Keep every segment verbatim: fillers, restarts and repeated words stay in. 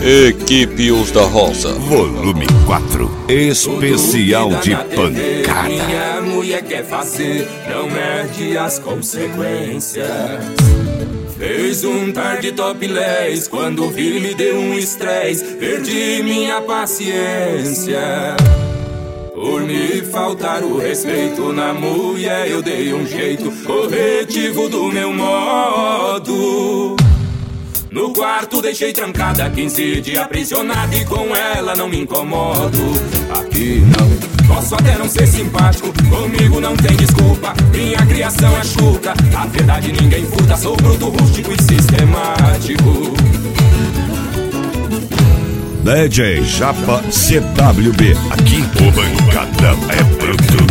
Equipe Os da Roça, volume quatro, especial de pancada. Minha mulher quer fazer, não mede as consequências. Fez um tarde topless, quando vi me deu um estresse, perdi minha paciência. Por me faltar o respeito na mulher, eu dei um jeito corretivo do meu modo. No quarto deixei trancada, quinze dias aprisionada, e com ela não me incomodo. Aqui não, posso até não ser simpático, comigo não tem desculpa, minha criação é chuca. A verdade ninguém furta, sou bruto, rústico e sistemático. D J Japa C W B, aqui o Pancadão é bruto.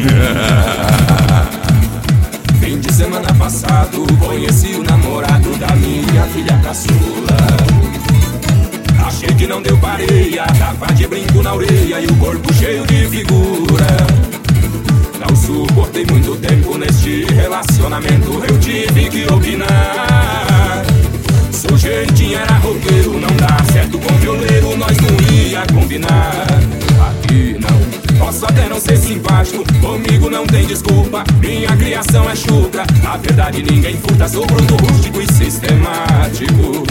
Fim de semana passado, conheci o namorado da minha filha caçula. Achei que não deu pareia, tava de brinco na orelha e o corpo cheio de figura. Não suportei muito tempo neste relacionamento, eu tive que opinar. Sujeitinho era roqueiro, não dá certo com violeiro, nós não ia combinar. Aqui não, posso até não ser simpático, comigo não tem desculpa, minha criação é chucra. A verdade ninguém furta, sou bruto, rústico e sistemático.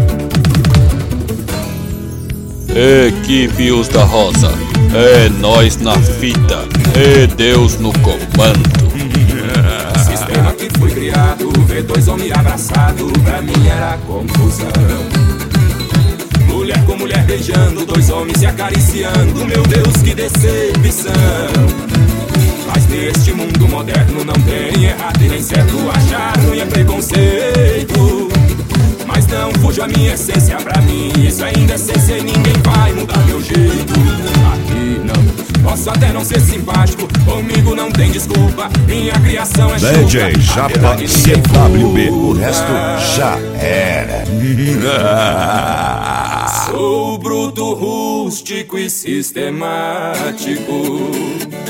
Equipe Os da Roça, é nós na fita, é Deus no comando. Sistema que foi criado, ver dois homens abraçados, pra mim era confusão. Mulher com mulher beijando, dois homens se acariciando, meu Deus que decepção. Mas neste mundo moderno não tem errado e nem certo, achar ruim é preconceito. Mas não fujo a minha essência, pra mim isso é indecência e ninguém vai mudar meu jeito. Aqui não, posso até não ser simpático, comigo não tem desculpa, minha criação é chuca. D J Japa C W B, o resto já era. Sou bruto, rústico e sistemático.